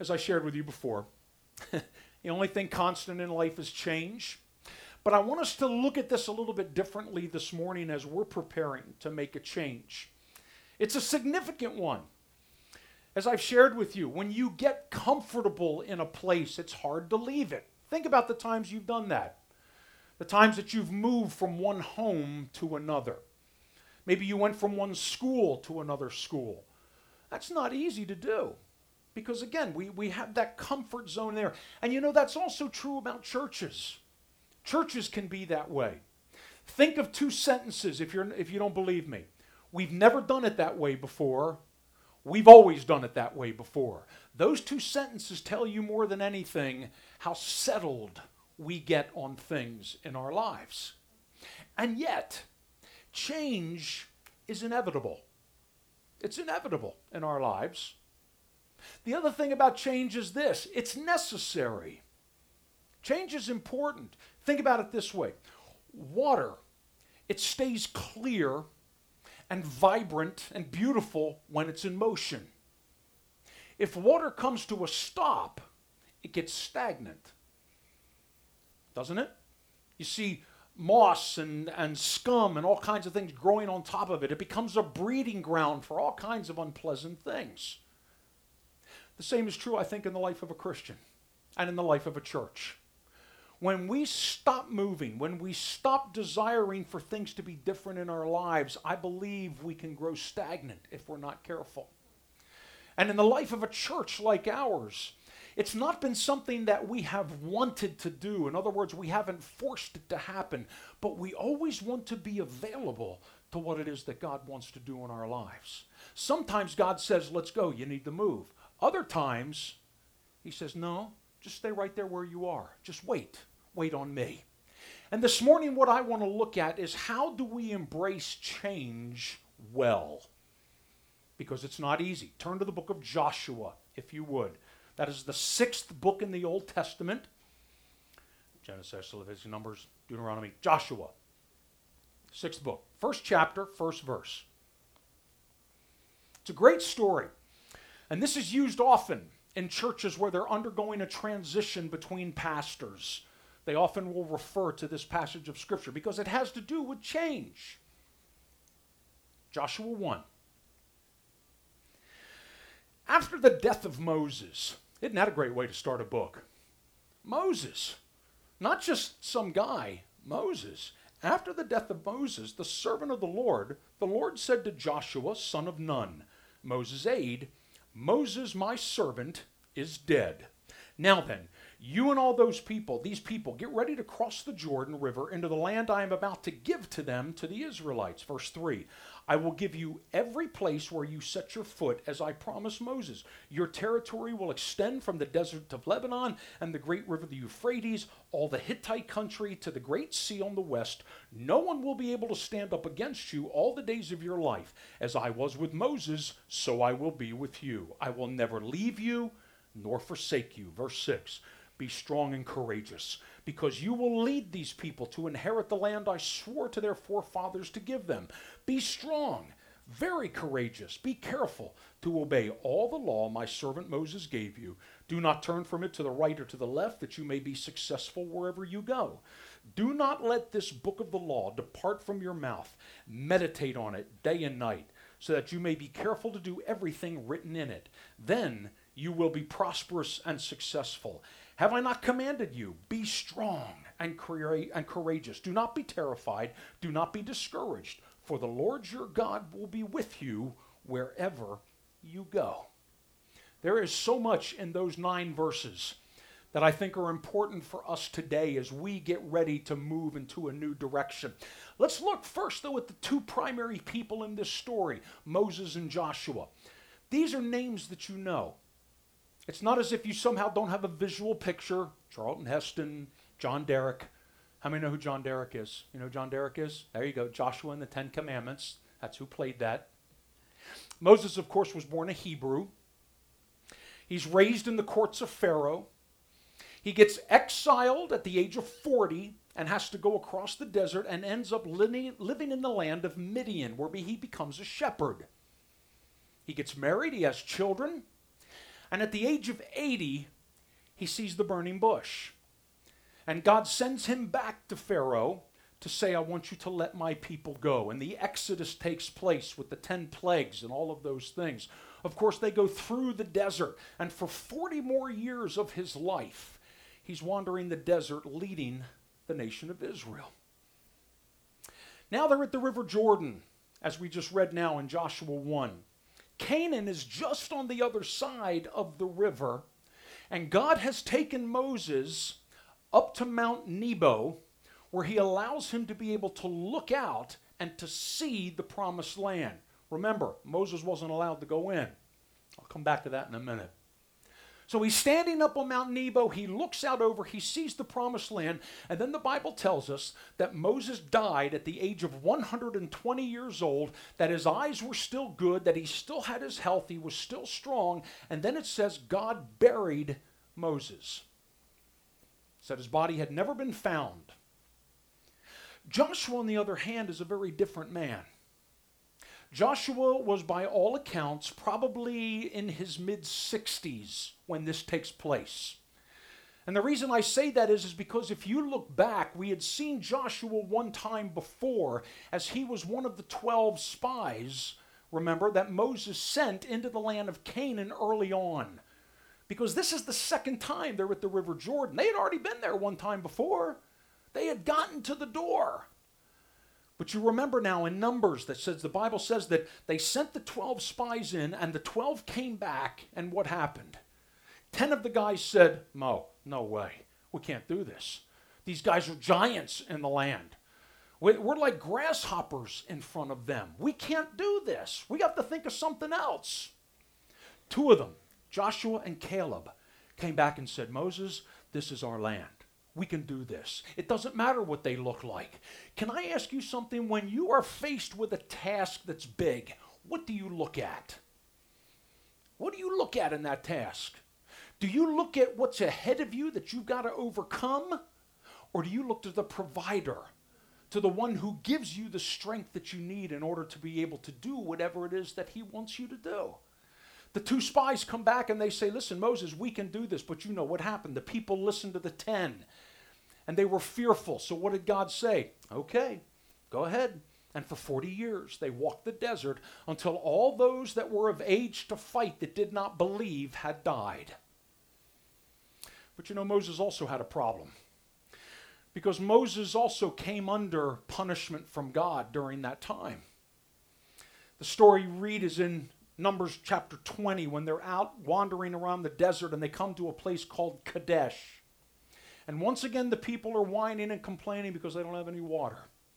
as I shared with you before, the only thing constant in life is change. But I want us to look at this a little bit differently this morning as we're preparing to make a change. It's a significant one. As I've shared with you, when you get comfortable in a place, it's hard to leave it. Think about the times you've done that. The times that you've moved from one home to another. Maybe you went from one school to another school. That's not easy to do. Because again, we have that comfort zone there. And you know, that's also true about churches. Churches can be that way. Think of two sentences if you don't believe me. We've never done it that way before. We've always done it that way before. Those two sentences tell you more than anything how settled we get on things in our lives. And yet, change is inevitable. It's inevitable in our lives. The other thing about change is this: it's necessary. Change is important. Think about it this way. Water, it stays clear and vibrant and beautiful when it's in motion. If water comes to a stop, it gets stagnant. Doesn't it? You see moss and scum and all kinds of things growing on top of it. It becomes a breeding ground for all kinds of unpleasant things. The same is true, I think, in the life of a Christian and in the life of a church. When we stop moving, when we stop desiring for things to be different in our lives, I believe we can grow stagnant if we're not careful. And in the life of a church like ours, it's not been something that we have wanted to do. In other words, we haven't forced it to happen, but we always want to be available to what it is that God wants to do in our lives. Sometimes God says, let's go, you need to move. Other times, he says, no, just stay right there where you are. Just wait on me. And this morning what I want to look at is how do we embrace change well? Because it's not easy. Turn to the book of Joshua, if you would. That is the 6th book in the Old Testament. Genesis, Leviticus, Numbers, Deuteronomy, Joshua. 6th book. 1st chapter, 1st verse. It's a great story. And this is used often in churches where they're undergoing a transition between pastors. They often will refer to this passage of Scripture because it has to do with change. Joshua 1. After the death of Moses, isn't that a great way to start a book? Moses, not just some guy, Moses. After the death of Moses, the servant of the Lord said to Joshua, son of Nun, Moses' aide, Moses, my servant, is dead. Now then, you and all these people, get ready to cross the Jordan River into the land I am about to give to them, to the Israelites. Verse 3, I will give you every place where you set your foot, as I promised Moses. Your territory will extend from the desert of Lebanon and the great river, the Euphrates, all the Hittite country to the great sea on the west. No one will be able to stand up against you all the days of your life. As I was with Moses, so I will be with you. I will never leave you nor forsake you. Verse 6, be strong and courageous, because you will lead these people to inherit the land I swore to their forefathers to give them. Be strong, very courageous. Be careful to obey all the law my servant Moses gave you. Do not turn from it to the right or to the left, that you may be successful wherever you go. Do not let this book of the law depart from your mouth. Meditate on it day and night, so that you may be careful to do everything written in it. Then you will be prosperous and successful. Have I not commanded you? Be strong and courageous. Do not be terrified. Do not be discouraged. For the Lord your God will be with you wherever you go. There is so much in those 9 verses that I think are important for us today as we get ready to move into a new direction. Let's look first, though, at the 2 primary people in this story, Moses and Joshua. These are names that you know. It's not as if you somehow don't have a visual picture. Charlton Heston, John Derek. How many know who John Derek is? You know who John Derek is? There you go, Joshua and the 10 Commandments. That's who played that. Moses, of course, was born a Hebrew. He's raised in the courts of Pharaoh. He gets exiled at the age of 40 and has to go across the desert and ends up living in the land of Midian, where he becomes a shepherd. He gets married, he has children. And at the age of 80, he sees the burning bush. And God sends him back to Pharaoh to say, I want you to let my people go. And the Exodus takes place with the 10 plagues and all of those things. Of course, they go through the desert. And for 40 more years of his life, he's wandering the desert leading the nation of Israel. Now they're at the River Jordan, as we just read now in Joshua 1. Canaan is just on the other side of the river, and God has taken Moses up to Mount Nebo, where he allows him to be able to look out and to see the promised land. Remember, Moses wasn't allowed to go in. I'll come back to that in a minute. So he's standing up on Mount Nebo, he looks out over, he sees the promised land, and then the Bible tells us that Moses died at the age of 120 years old, that his eyes were still good, that he still had his health, he was still strong, and then it says God buried Moses. It said his body had never been found. Joshua, on the other hand, is a very different man. Joshua was, by all accounts, probably in his mid-60s when this takes place. And the reason I say that is because if you look back, we had seen Joshua one time before as he was one of the 12 spies, remember, that Moses sent into the land of Canaan early on. Because this is the second time they're at the River Jordan. They had already been there one time before. They had gotten to the door. But you remember now in Numbers that says, the Bible says that they sent the 12 spies in and the 12 came back, and what happened? 10 of the guys said, no way, we can't do this. These guys are giants in the land. We're like grasshoppers in front of them. We can't do this. We have to think of something else. 2 of them, Joshua and Caleb, came back and said, Moses, this is our land. We can do this. It doesn't matter what they look like. Can I ask you something? When you are faced with a task that's big, what do you look at? What do you look at in that task? Do you look at what's ahead of you that you've got to overcome? Or do you look to the provider, to the one who gives you the strength that you need in order to be able to do whatever it is that he wants you to do? The 2 spies come back and they say, listen, Moses, we can do this. But you know what happened. The people listened to the 10 and they were fearful. So what did God say? Okay, go ahead. And for 40 years they walked the desert until all those that were of age to fight that did not believe had died. But you know, Moses also had a problem. Because Moses also came under punishment from God during that time. The story you read is in Numbers chapter 20, when they're out wandering around the desert and they come to a place called Kadesh. And once again, the people are whining and complaining because they don't have any water.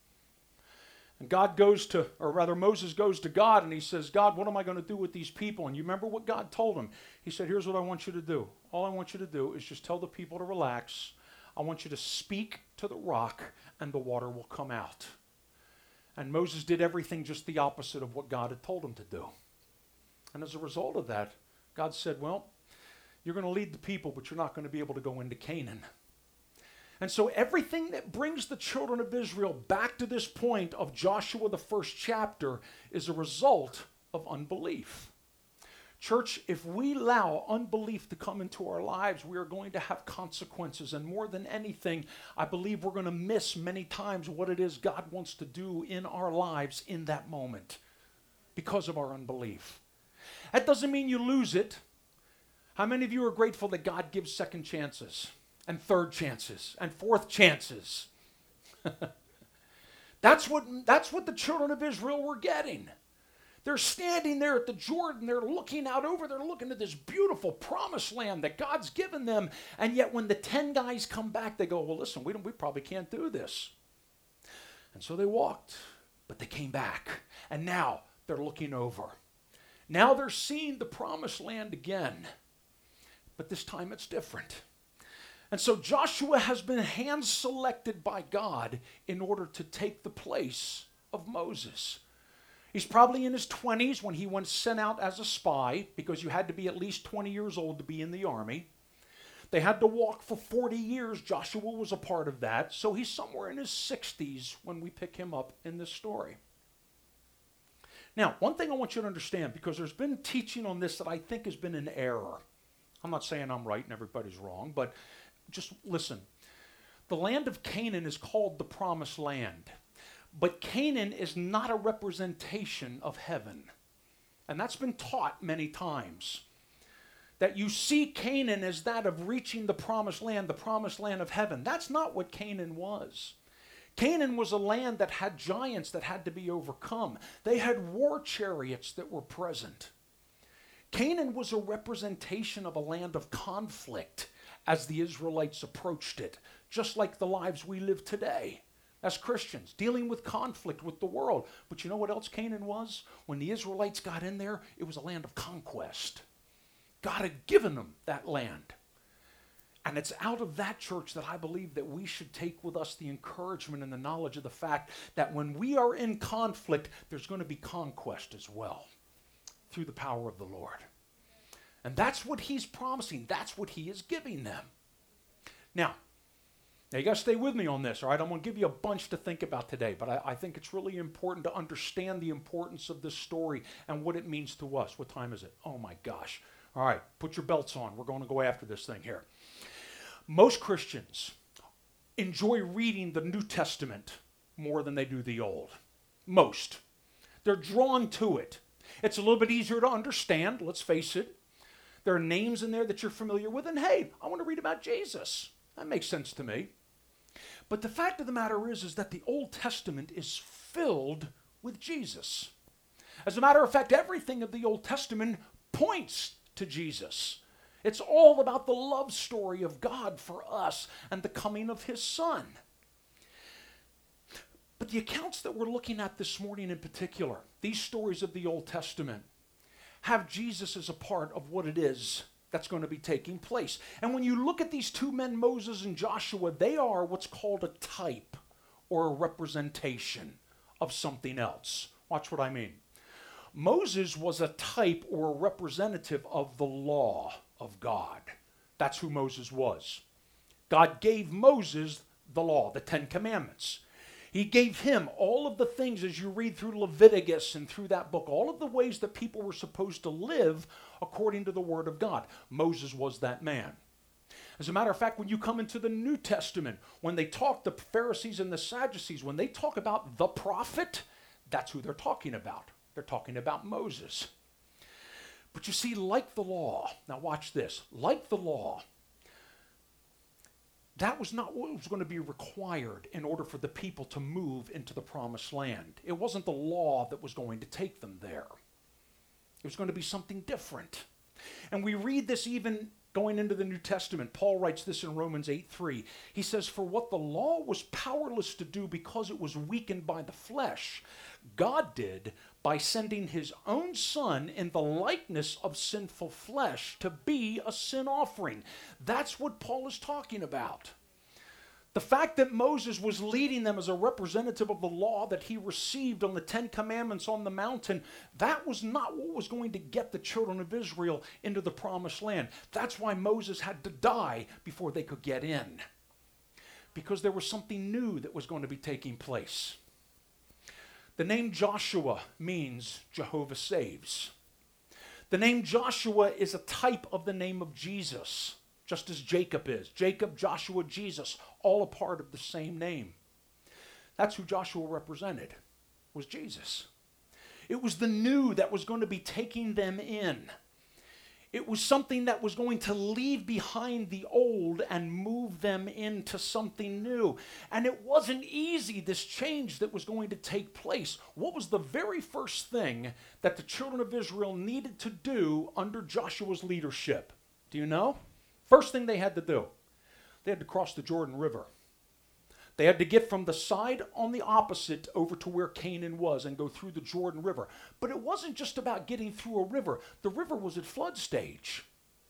And Moses goes to God and he says, God, what am I going to do with these people? And you remember what God told him? He said, here's what I want you to do. All I want you to do is just tell the people to relax. I want you to speak to the rock and the water will come out. And Moses did everything just the opposite of what God had told him to do. And as a result of that, God said, well, you're going to lead the people, but you're not going to be able to go into Canaan. And so everything that brings the children of Israel back to this point of Joshua, the first chapter, is a result of unbelief. Church, if we allow unbelief to come into our lives, we are going to have consequences. And more than anything, I believe we're going to miss many times what it is God wants to do in our lives in that moment because of our unbelief. That doesn't mean you lose it. How many of you are grateful that God gives second chances and third chances and fourth chances? That's what the children of Israel were getting. They're standing there at the Jordan. They're looking out over. They're looking at this beautiful promised land that God's given them. And yet when the 10 guys come back, they go, well, listen, we probably can't do this. And so they walked, but they came back. And now they're looking over. Now they're seeing the promised land again, but this time it's different. And so Joshua has been hand-selected by God in order to take the place of Moses. He's probably in his 20s when he was sent out as a spy, because you had to be at least 20 years old to be in the army. They had to walk for 40 years. Joshua was a part of that. So he's somewhere in his 60s when we pick him up in this story. Now, one thing I want you to understand, because there's been teaching on this that I think has been an error. I'm not saying I'm right and everybody's wrong, but just listen. The land of Canaan is called the Promised Land. But Canaan is not a representation of heaven. And that's been taught many times. That you see Canaan as that of reaching the promised land of heaven. That's not what Canaan was. Canaan was a land that had giants that had to be overcome. They had war chariots that were present. Canaan was a representation of a land of conflict as the Israelites approached it, just like the lives we live today as Christians, dealing with conflict with the world. But you know what else Canaan was? When the Israelites got in there, it was a land of conquest. God had given them that land. And it's out of that, church, that I believe that we should take with us the encouragement and the knowledge of the fact that when we are in conflict, there's going to be conquest as well through the power of the Lord. And that's what he's promising. That's what he is giving them. Now you got to stay with me on this, all right? I'm going to give you a bunch to think about today, but I think it's really important to understand the importance of this story and what it means to us. What time is it? Oh, my gosh. All right, put your belts on. We're going to go after this thing here. Most Christians enjoy reading the New Testament more than they do the Old. Most. They're drawn to it. It's a little bit easier to understand, let's face it. There are names in there that you're familiar with, and hey, I want to read about Jesus. That makes sense to me. But the fact of the matter is that the Old Testament is filled with Jesus. As a matter of fact, everything of the Old Testament points to Jesus. It's all about the love story of God for us and the coming of his Son. But the accounts that we're looking at this morning in particular, these stories of the Old Testament, have Jesus as a part of what it is that's going to be taking place. And when you look at these two men, Moses and Joshua, they are what's called a type or a representation of something else. Watch what I mean. Moses was a type or a representative of the law of God. That's who Moses was. God gave Moses the law, the 10 Commandments. He gave him all of the things, as you read through Leviticus and through that book, all of the ways that people were supposed to live according to the Word of God. Moses was that man. As a matter of fact, when you come into the New Testament, when they talk, the Pharisees and the Sadducees, when they talk about the prophet, that's who they're talking about. They're talking about Moses. But you see, like the law, now watch this, like the law, that was not what was going to be required in order for the people to move into the promised land. It wasn't the law that was going to take them there. It was going to be something different. And we read this even going into the New Testament. Paul writes this in Romans 8:3. He says, "For what the law was powerless to do because it was weakened by the flesh, God did by sending his own Son in the likeness of sinful flesh to be a sin offering." That's what Paul is talking about. The fact that Moses was leading them as a representative of the law that he received on the 10 Commandments on the mountain, that was not what was going to get the children of Israel into the promised land. That's why Moses had to die before they could get in. Because there was something new that was going to be taking place. The name Joshua means Jehovah saves. The name Joshua is a type of the name of Jesus, just as Jacob is. Jacob, Joshua, Jesus, all a part of the same name. That's who Joshua represented, was Jesus. It was the new that was going to be taking them in. It was something that was going to leave behind the old and move them into something new. And it wasn't easy, this change that was going to take place. What was the very first thing that the children of Israel needed to do under Joshua's leadership? Do you know? First thing they had to do, they had to cross the Jordan River. They had to get from the side on the opposite over to where Canaan was and go through the Jordan River. But it wasn't just about getting through a river. The river was at flood stage.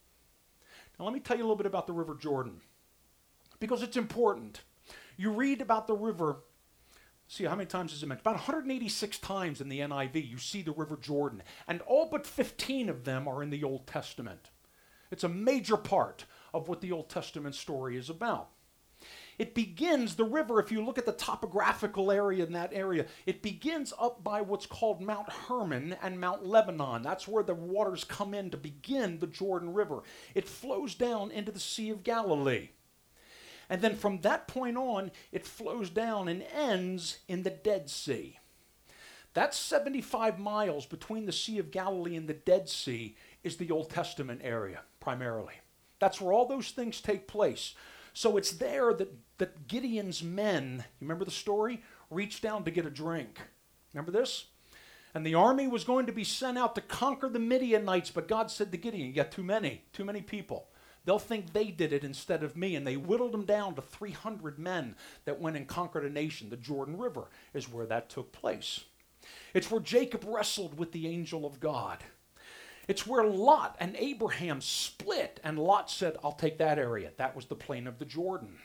Now let me tell you a little bit about the River Jordan, because it's important. You read about the river, see how many times is it mentioned? About 186 times in the NIV you see the River Jordan, and all but 15 of them are in the Old Testament. It's a major part of what the Old Testament story is about. It begins, the river, if you look at the topographical area in that area, it begins up by what's called Mount Hermon and Mount Lebanon. That's where the waters come in to begin the Jordan River. It flows down into the Sea of Galilee. And then from that point on, it flows down and ends in the Dead Sea. That 75 miles between the Sea of Galilee and the Dead Sea is the Old Testament area, primarily. That's where all those things take place. So it's there that Gideon's men, you remember the story? Reached down to get a drink. Remember this? And the army was going to be sent out to conquer the Midianites, but God said to Gideon, you got too many people. They'll think they did it instead of me. And they whittled them down to 300 men that went and conquered a nation. The Jordan River is where that took place. It's where Jacob wrestled with the angel of God. It's where Lot and Abraham split, and Lot said, I'll take that area. That was the plain of the Jordan.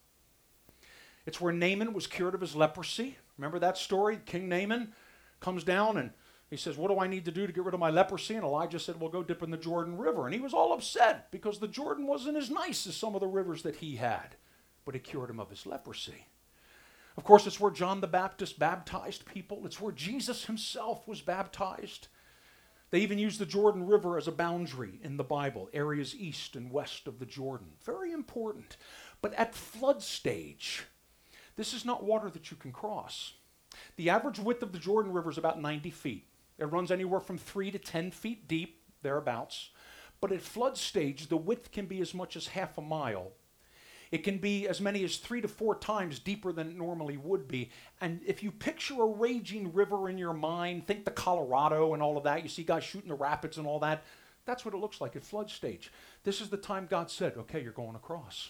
It's where Naaman was cured of his leprosy. Remember that story? King Naaman comes down and he says, what do I need to do to get rid of my leprosy? And Elijah said, well, go dip in the Jordan River. And he was all upset because the Jordan wasn't as nice as some of the rivers that he had, but it cured him of his leprosy. Of course, it's where John the Baptist baptized people. It's where Jesus himself was baptized. They even use the Jordan River as a boundary in the Bible, areas east and west of the Jordan. Very important. But at flood stage, this is not water that you can cross. The average width of the Jordan River is about 90 feet. It runs anywhere from 3 to 10 feet deep, thereabouts. But at flood stage, the width can be as much as half a mile. It can be as many as 3 to 4 times deeper than it normally would be. And if you picture a raging river in your mind, think the Colorado and all of that. You see guys shooting the rapids and all that. That's what it looks like at flood stage. This is the time God said, okay, you're going across.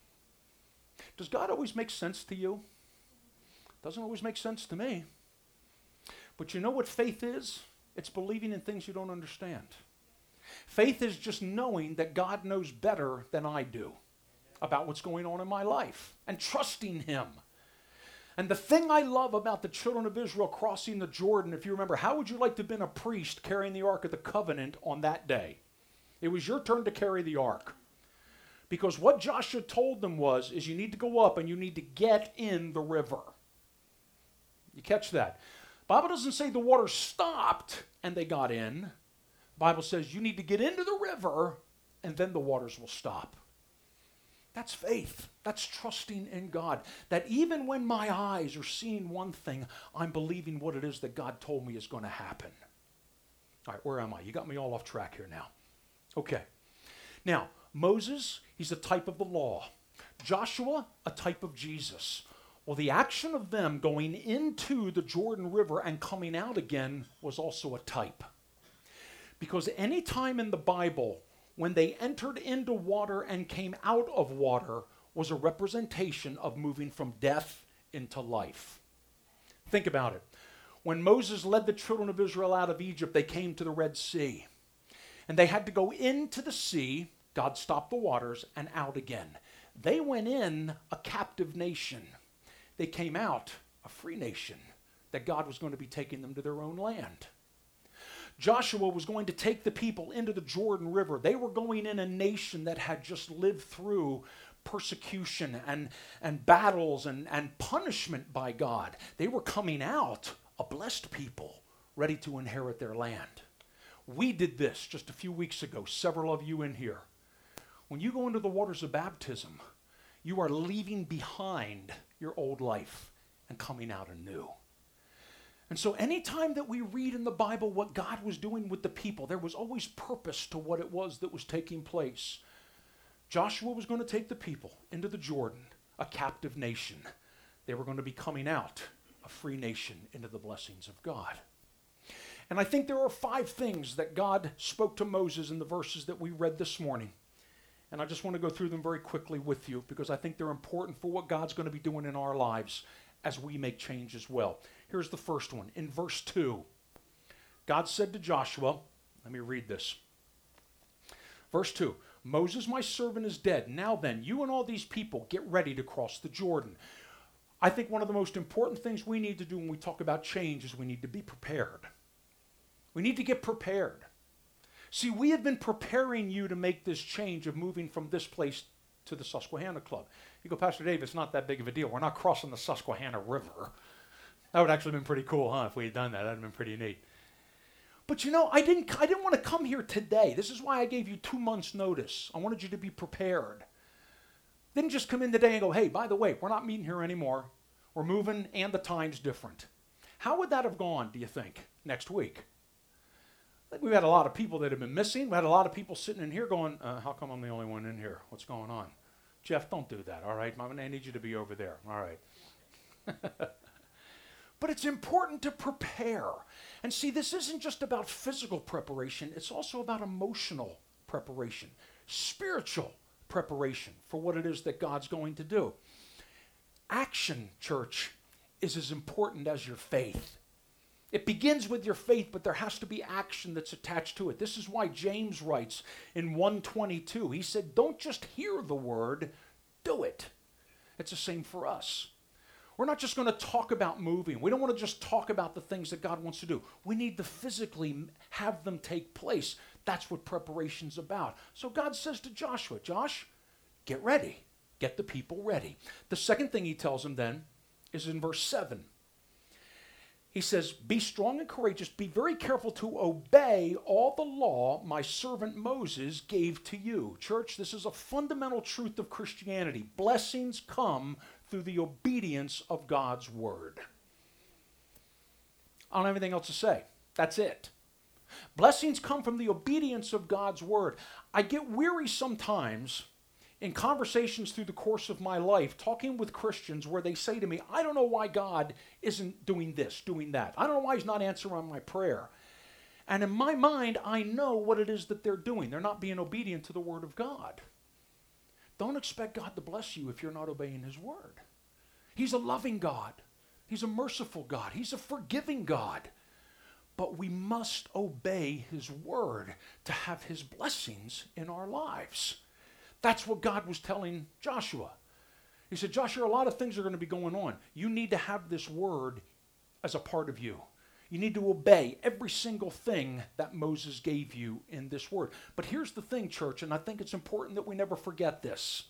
Does God always make sense to you? Doesn't always make sense to me. But you know what faith is? It's believing in things you don't understand. Faith is just knowing that God knows better than I do about what's going on in my life and trusting him. And the thing I love about the children of Israel crossing the Jordan, if you remember, how would you like to have been a priest carrying the Ark of the Covenant on that day? It was your turn to carry the Ark. Because what Joshua told them is you need to go up and you need to get in the river. You catch that? The Bible doesn't say the water stopped and they got in. The Bible says you need to get into the river and then the waters will stop. That's faith. That's trusting in God. That even when my eyes are seeing one thing, I'm believing what it is that God told me is going to happen. All right, where am I? You got me all off track here now. Okay. Now, Moses, he's a type of the law. Joshua, a type of Jesus. Well, the action of them going into the Jordan River and coming out again was also a type. Because any time in the Bible when they entered into water and came out of water was a representation of moving from death into life. Think about it. When Moses led the children of Israel out of Egypt, they came to the Red Sea. And they had to go into the sea, God stopped the waters, and out again. They went in a captive nation. They came out a free nation, that God was going to be taking them to their own land. Joshua was going to take the people into the Jordan River. They were going in a nation that had just lived through persecution and battles and punishment by God. They were coming out a blessed people, ready to inherit their land. We did this just a few weeks ago, several of you in here. When you go into the waters of baptism, you are leaving behind your old life and coming out anew. And so anytime that we read in the Bible what God was doing with the people, there was always purpose to what it was that was taking place. Joshua was going to take the people into the Jordan, a captive nation. They were going to be coming out, a free nation, into the blessings of God. And I think there are 5 things that God spoke to Moses in the verses that we read this morning. And I just want to go through them very quickly with you because I think they're important for what God's going to be doing in our lives as we make change as well. Here's the first one. In verse 2, God said to Joshua, let me read this. Verse 2, Moses, my servant, is dead. Now then, you and all these people get ready to cross the Jordan. I think one of the most important things we need to do when we talk about change is we need to be prepared. We need to get prepared. See, we have been preparing you to make this change of moving from this place to the Susquehanna Club. You go, Pastor Dave, it's not that big of a deal. We're not crossing the Susquehanna River. That would actually have been pretty cool, huh, if we had done that. That would have been pretty neat. But you know, I didn't want to come here today. This is why I gave you 2 months' notice. I wanted you to be prepared. Didn't just come in today and go, hey, by the way, we're not meeting here anymore. We're moving and the time's different. How would that have gone, do you think, next week? I think we've had a lot of people that have been missing. We had a lot of people sitting in here going, how come I'm the only one in here? What's going on? Jeff, don't do that, all right? I need you to be over there, all right? But it's important to prepare. And see, this isn't just about physical preparation. It's also about emotional preparation, spiritual preparation for what it is that God's going to do. Action, church, is as important as your faith. It begins with your faith, but there has to be action that's attached to it. This is why James writes in 1:22. He said, don't just hear the word, do it. It's the same for us. We're not just going to talk about moving. We don't want to just talk about the things that God wants to do. We need to physically have them take place. That's what preparation's about. So God says to Joshua, Josh, get ready. Get the people ready. The second thing he tells him then is in verse 7. He says, be strong and courageous. Be very careful to obey all the law my servant Moses gave to you. Church, this is a fundamental truth of Christianity. Blessings come through the obedience of God's word. I don't have anything else to say. That's it. Blessings come from the obedience of God's word. I get weary sometimes in conversations through the course of my life, talking with Christians where they say to me, I don't know why God isn't doing this, doing that. I don't know why he's not answering my prayer. And in my mind, I know what it is that they're doing. They're not being obedient to the word of God. Don't expect God to bless you if you're not obeying his word. He's a loving God. He's a merciful God. He's a forgiving God. But we must obey his word to have his blessings in our lives. That's what God was telling Joshua. He said, Joshua, a lot of things are going to be going on. You need to have this word as a part of you. You need to obey every single thing that Moses gave you in this word. But here's the thing, church, and I think it's important that we never forget this.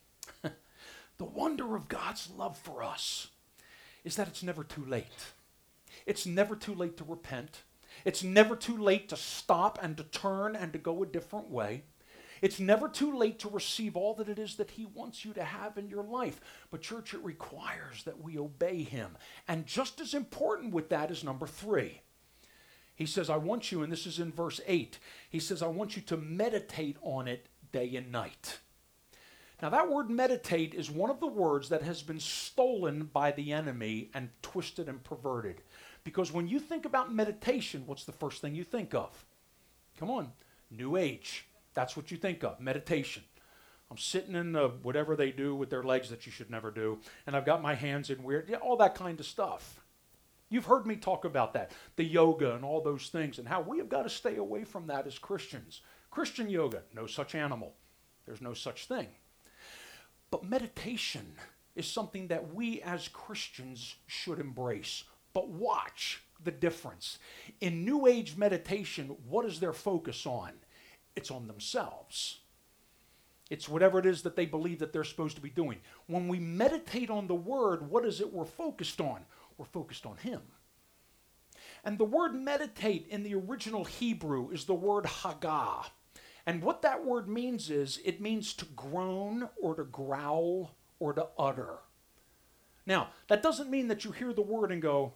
The wonder of God's love for us is that it's never too late. It's never too late to repent. It's never too late to stop and to turn and to go a different way. It's never too late to receive all that it is that he wants you to have in your life. But church, it requires that we obey him. And just as important with that is number 3. He says, I want you, and this is in verse 8, he says, I want you to meditate on it day and night. Now that word meditate is one of the words that has been stolen by the enemy and twisted and perverted. Because when you think about meditation, what's the first thing you think of? Come on, New Age. That's what you think of, meditation. I'm sitting in whatever they do with their legs that you should never do, and I've got my hands in weird, all that kind of stuff. You've heard me talk about that, the yoga and all those things, and how we have got to stay away from that as Christians. Christian yoga, no such animal. There's no such thing. But meditation is something that we as Christians should embrace. But watch the difference. In New Age meditation, what is their focus on? It's on themselves. It's whatever it is that they believe that they're supposed to be doing. When we meditate on the word, what is it we're focused on? We're focused on him. And the word meditate in the original Hebrew is the word hagah. And what that word means is, it means to groan or to growl or to utter. Now, that doesn't mean that you hear the word and go,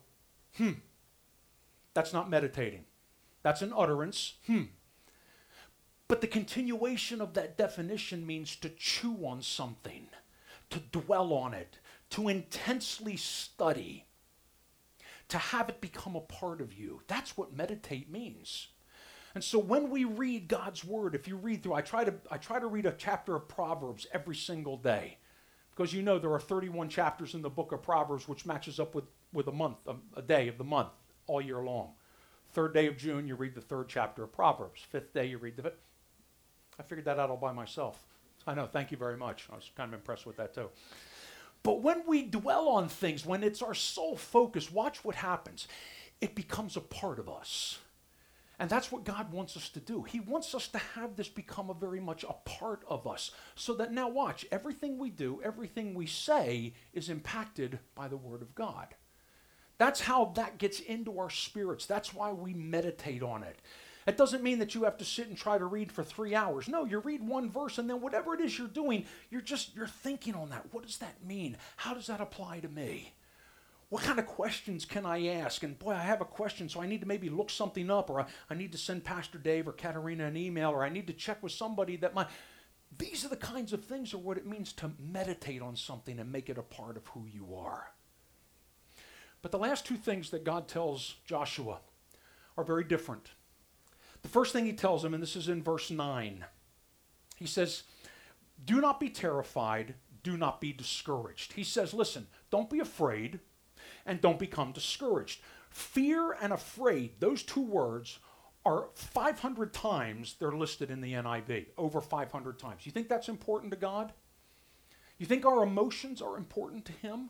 That's not meditating. That's an utterance, But the continuation of that definition means to chew on something, to dwell on it, to intensely study, to have it become a part of you. That's what meditate means. And so when we read God's word, if you read through, I try to read a chapter of Proverbs every single day. Because you know there are 31 chapters in the book of Proverbs, which matches up with a month, a day of the month, all year long. 3rd day of June, you read the 3rd chapter of Proverbs. 5th day, you read the 5th. I figured that out all by myself. I know, thank you very much. I was kind of impressed with that too. But when we dwell on things, when it's our sole focus, watch what happens. It becomes a part of us. And that's what God wants us to do. He wants us to have this become very much a part of us. So that now watch, everything we do, everything we say is impacted by the Word of God. That's how that gets into our spirits. That's why we meditate on it. It doesn't mean that you have to sit and try to read for 3 hours. No, you read one verse and then whatever it is you're doing, you're thinking on that. What does that mean? How does that apply to me? What kind of questions can I ask? And boy, I have a question, so I need to maybe look something up, or I need to send Pastor Dave or Katerina an email, or I need to check with somebody that These are the kinds of things, or what it means to meditate on something and make it a part of who you are. But the last two things that God tells Joshua are very different. The first thing he tells him, and this is in verse 9, he says, do not be terrified, do not be discouraged. He says, listen, don't be afraid, and don't become discouraged. Fear and afraid, those two words are 500 times they're listed in the NIV, over 500 times. You think that's important to God? You think our emotions are important to Him?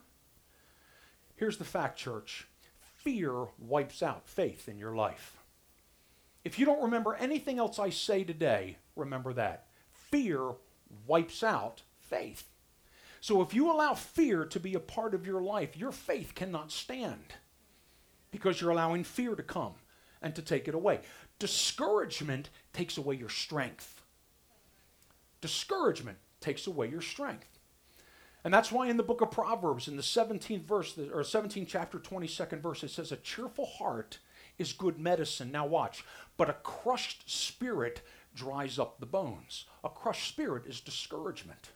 Here's the fact, church. Fear wipes out faith in your life. If you don't remember anything else I say today, remember that. Fear wipes out faith. So if you allow fear to be a part of your life, your faith cannot stand because you're allowing fear to come and to take it away. Discouragement takes away your strength. Discouragement takes away your strength. And that's why in the book of Proverbs, in the 17th verse, or 17th chapter, 22nd verse, it says, a cheerful heart is good medicine. Now watch. But a crushed spirit dries up the bones. A crushed spirit is discouragement.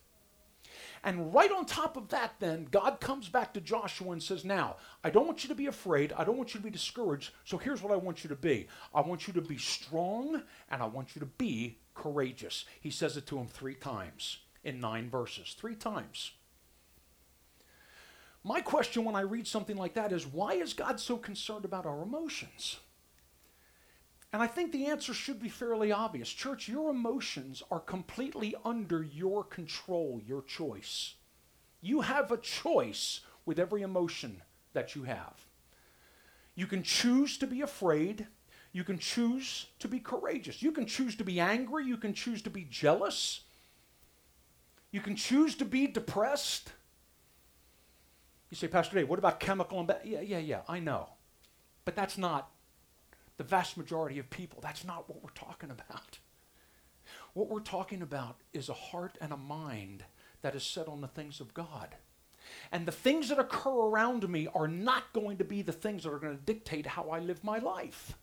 And right on top of that then, God comes back to Joshua and says, now, I don't want you to be afraid. I don't want you to be discouraged. So here's what I want you to be. I want you to be strong, and I want you to be courageous. He says it to him 3 times in 9 verses. 3 times. My question when I read something like that is, why is God so concerned about our emotions? And I think the answer should be fairly obvious. Church, your emotions are completely under your control, your choice. You have a choice with every emotion that you have. You can choose to be afraid. You can choose to be courageous. You can choose to be angry. You can choose to be jealous. You can choose to be depressed. You say, Pastor Dave, what about chemical imbalance? Yeah, I know. But that's not the vast majority of people. That's not what we're talking about. What we're talking about is a heart and a mind that is set on the things of God. And the things that occur around me are not going to be the things that are going to dictate how I live my life.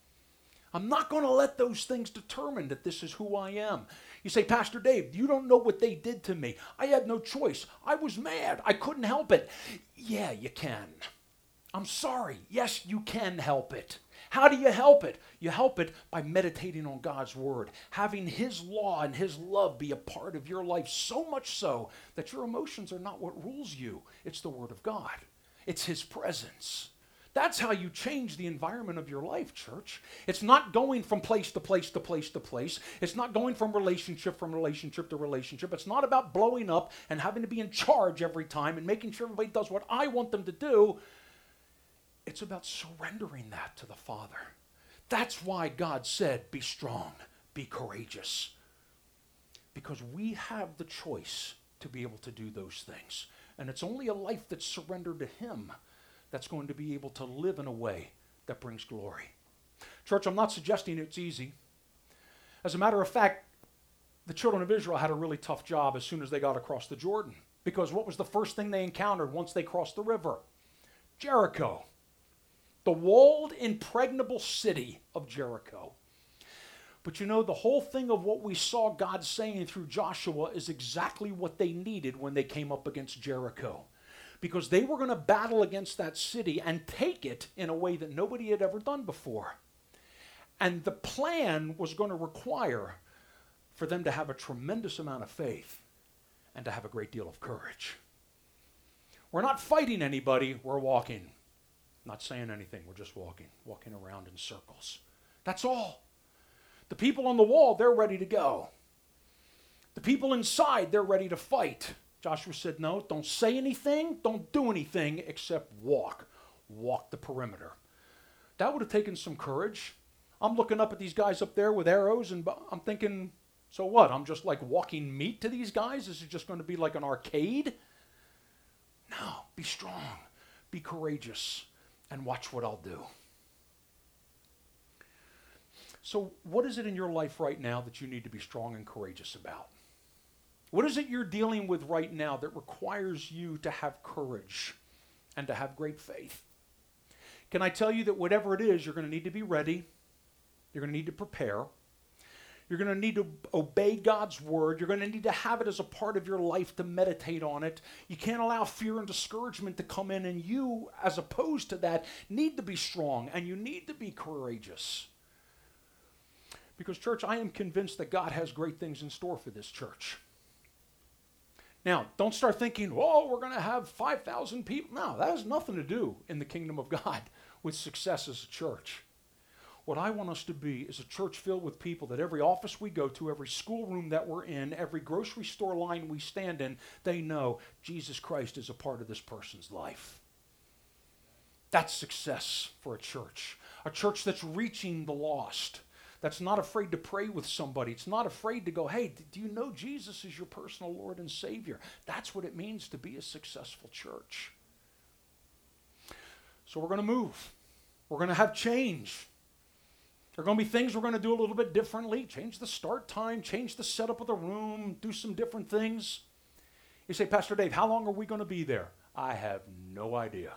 I'm not going to let those things determine that this is who I am. You say, Pastor Dave, you don't know what they did to me. I had no choice. I was mad. I couldn't help it. Yeah, you can. I'm sorry. Yes, you can help it. How do you help it? You help it by meditating on God's Word, having His law and His love be a part of your life, so much so that your emotions are not what rules you. It's the Word of God. It's His presence. That's how you change the environment of your life, church. It's not going from place to place to place to place. It's not going from relationship to relationship. It's not about blowing up and having to be in charge every time and making sure everybody does what I want them to do. It's about surrendering that to the Father. That's why God said, be strong, be courageous. Because we have the choice to be able to do those things. And it's only a life that's surrendered to Him that's going to be able to live in a way that brings glory. Church, I'm not suggesting it's easy. As a matter of fact, the children of Israel had a really tough job as soon as they got across the Jordan. Because what was the first thing they encountered once they crossed the river? Jericho. The walled, impregnable city of Jericho. But you know, the whole thing of what we saw God saying through Joshua is exactly what they needed when they came up against Jericho. Because they were going to battle against that city and take it in a way that nobody had ever done before. And the plan was going to require for them to have a tremendous amount of faith and to have a great deal of courage. We're not fighting anybody, we're walking. Not saying anything, we're just walking around in circles. That's all. The people on the wall, they're ready to go. The people inside, they're ready to fight. Joshua said, no, don't say anything, don't do anything except walk. Walk the perimeter. That would have taken some courage. I'm looking up at these guys up there with arrows, and I'm thinking, so what? I'm just like walking meat to these guys? Is it just going to be like an arcade? No, be strong, be courageous, and watch what I'll do. So what is it in your life right now that you need to be strong and courageous about? What is it you're dealing with right now that requires you to have courage and to have great faith? Can I tell you that whatever it is, you're going to need to be ready. You're going to need to prepare. You're going to need to obey God's word. You're going to need to have it as a part of your life to meditate on it. You can't allow fear and discouragement to come in, and you, as opposed to that, need to be strong and you need to be courageous. Because, church, I am convinced that God has great things in store for this church. Now, don't start thinking, oh, we're going to have 5,000 people. No, that has nothing to do in the kingdom of God with success as a church. What I want us to be is a church filled with people that every office we go to, every schoolroom that we're in, every grocery store line we stand in, they know Jesus Christ is a part of this person's life. That's success for a church that's reaching the lost, that's not afraid to pray with somebody. It's not afraid to go, hey, do you know Jesus is your personal Lord and Savior? That's what it means to be a successful church. So we're going to move. We're going to have change. There are going to be things we're going to do a little bit differently. Change the start time, change the setup of the room, do some different things. You say, Pastor Dave, how long are we going to be there? I have no idea.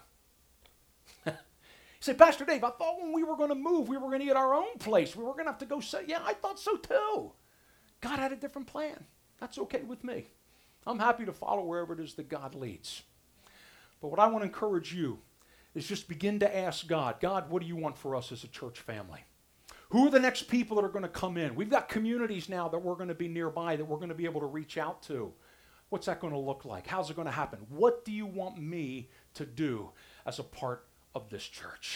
You say, Pastor Dave, I thought when we were going to move, we were going to get our own place. We were going to have to go say, yeah, I thought so too. God had a different plan. That's okay with me. I'm happy to follow wherever it is that God leads. But what I want to encourage you is just begin to ask God, God, what do you want for us as a church family? Who are the next people that are going to come in? We've got communities now that we're going to be nearby that we're going to be able to reach out to. What's that going to look like? How's it going to happen? What do you want me to do as a part of this church?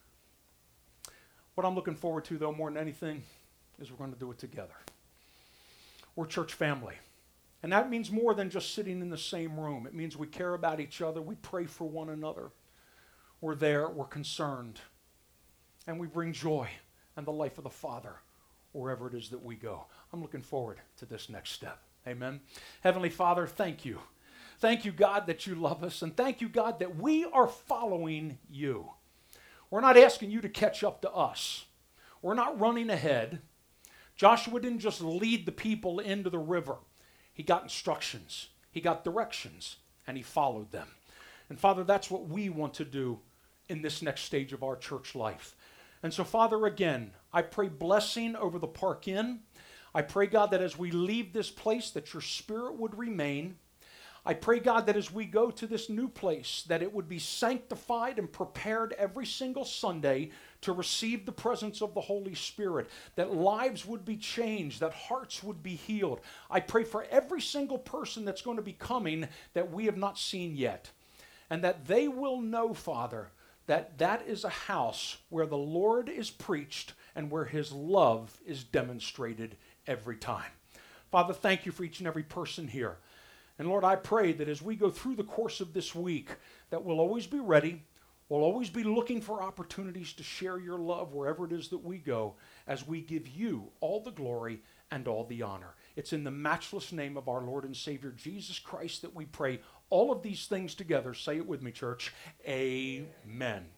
What I'm looking forward to, though, more than anything, is we're going to do it together. We're a church family. And that means more than just sitting in the same room. It means we care about each other. We pray for one another. We're there. We're concerned. And we bring joy and the life of the Father wherever it is that we go. I'm looking forward to this next step. Amen. Heavenly Father, thank you. Thank you, God, that you love us. And thank you, God, that we are following you. We're not asking you to catch up to us. We're not running ahead. Joshua didn't just lead the people into the river. He got instructions. He got directions. And he followed them. And Father, that's what we want to do in this next stage of our church life. And so, Father, again, I pray blessing over the Park Inn. I pray, God, that as we leave this place, that your Spirit would remain. I pray, God, that as we go to this new place, that it would be sanctified and prepared every single Sunday to receive the presence of the Holy Spirit, that lives would be changed, that hearts would be healed. I pray for every single person that's going to be coming that we have not seen yet, and that they will know, Father, that that is a house where the Lord is preached and where his love is demonstrated every time. Father, thank you for each and every person here. And Lord, I pray that as we go through the course of this week, that we'll always be ready, we'll always be looking for opportunities to share your love wherever it is that we go, as we give you all the glory and all the honor. It's in the matchless name of our Lord and Savior, Jesus Christ, that we pray all of these things together. Say it with me, church. Amen.